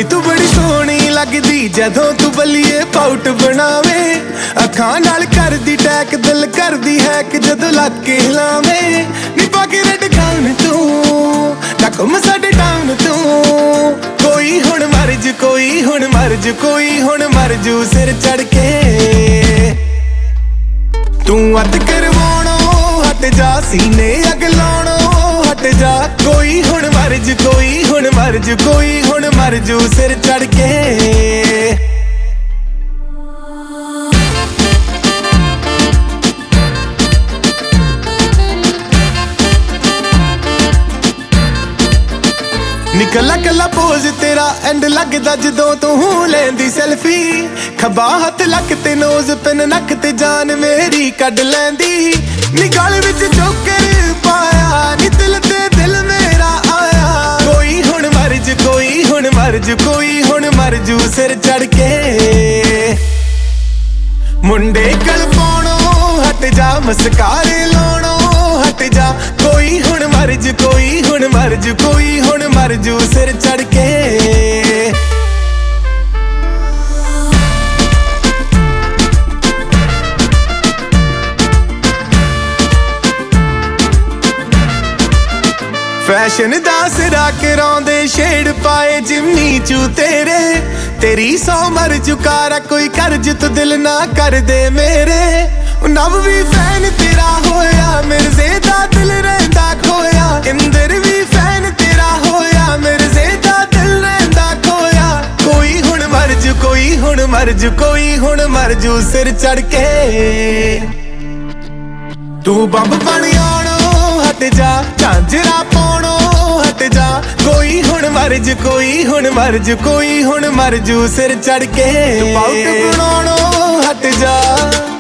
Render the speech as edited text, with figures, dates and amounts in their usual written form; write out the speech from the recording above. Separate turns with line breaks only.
ਨੀ ਤੂੰ ਬੜੀ ਸੋਹਣੀ ਲੱਗਦੀ ਜਦੋਂ ਤੂੰ ਬੱਲੀਏ ਪਾਊਟ ਬਣਾਵੇ ਅੱਖਾਂ ਨਾਲ ਕਰਦੀ ਟੈਕ ਦਿਲ ਕਰਦੀ ਹੈ ਕਿ ਜਦੋਂ ਲੱਗ ਕੇ ਹਿਲਾਵੇਂ ਨੀ ਪਾ ਕੇ ਰੈਡ ਗਾਊਨ ਤੂੰ ਨਾ ਘੁੰਮ ਸਾਡੇ ਟਾਊਨ ਤੂੰ ਕੋਈ ਹੁਣ ਮਰ ਜੂ ਕੋਈ ਹੁਣ ਮਰ ਜੂ ਕੋਈ ਹੁਣ ਮਰ ਜੂ ਸਿਰ ਚੜ ਕੇ ਤੂੰ ਅੱਤ ਕਰਵਾਉਣੋਂ ਹਟ ਜਾ ਸੀਨੇ ਅੱਗ ਲਾਉਣੋਂ ਹਟ ਜਾ ਕੋਈ ਹੁਣ ਮਰ ਜੂ ਕੋਈ ਹੁਣ ਮਰ ਜੂ ਕੋਈ ਹੁਣ ਮਰ ਜੂ ਸਿਰ ਚੜ ਕੇ ਨਿਕਲਾ ਕੱਲਾ ਪੋਜ਼ ਤੇਰਾ ਐਂਡ ਲੱਗਦਾ ਜਦੋਂ ਤੂੰ ਲੈਂਦੀ ਸੈਲਫੀ ਖੱਬਾ ਹੱਥ ਲੱਕ ਤੇ ਨੋਜ਼ ਪਿੰਨ ਨੱਕ ਤੇ ਜਾਨ ਮੇਰੀ ਕੱਢ ਲੈਂਦੀ ਨੀ ਗਲ ਵਿੱਚ ਜੋਕਰ ਪਾਇਆ ਨੀ ਦਿਲ ਤੇ ਦਿਲ ਮੇਰਾ ਆਇਆ ਕੋਈ ਹੁਣ ਮਰ ਜੂ ਕੋਈ ਹੁਣ ਮਰ ਜੂ ਕੋਈ ਹੁਣ ਮਰ ਜੂ ਸਿਰ ਚੜ ਕੇ ਮੁੰਡੇ ਗਲ ਪਾਉਣੋਂ ਹਟ ਜਾ ਮਸਕਾਰੇ ਲਾਉਣੋਂ ਹਟ ਜਾ ਕੋਈ ਹੁਣ ਮਰ ਜੂ ਕੋਈ ਹੁਣ ਮਰ ਜੂ ਕੋਈ ਹੁਣ ਮਰ ਜੂ ਸਿਰ ਚੜ ਕੇ ਫੈਸ਼ਨ ਦਾ ਸਿਰਾ ਕਰਾਉਂਦੇ ਸ਼ੇਡ ਪਾਏ ਜਿੰਨੀ ਚੂ ਤੇਰੀ ਸੌ ਮਰ ਚੁਕਾਰਾ ਕੋਈ ਕਰਜ ਤੂੰ ਦਿਲ ਨਾ ਕਰ ਦੇ ਮੇਰੇ ਨਵ ਵੀ ਫੈਨ ਤੇਰਾ ਹੋਇਆ ਮਿਰਜ਼ੇ ਦਾ ਦਿਲ ਰਹਿੰਦਾ ਖੋਇਆ ਇੰਦਰ ਵੀ ਫੈਨ ਤੇਰਾ ਹੋਇਆ ਮਿਰਜ਼ੇ ਦਾ ਦਿਲ ਰਹਿੰਦਾ ਖੋਇਆ ਕੋਈ ਹੁਣ ਮਰ ਜੂ ਕੋਈ ਹੁਣ ਮਰ ਜੂ ਕੋਈ ਹੁਣ ਮਰ ਜੂ ਸਿਰ ਚੜ ਕੇ ਤੂੰ ਬੰਬ ਬਣ ਆਉਣੋਂ ਹਟ ਜਾ ਝਾਂਜਰਾ ਪਾਉਣੋਂ ਹਟ ਜਾ ਕੋਈ ਹੁਣ ਮਰ ਜੂ ਕੋਈ ਹੁਣ ਮਰ ਜੂ ਕੋਈ ਹੁਣ ਮਰ ਜੂ ਸਿਰ ਚੜ ਕੇ ਤੂੰ ਪਾਊਟ ਬਣਾਉਣੋਂ ਹਟ ਜਾ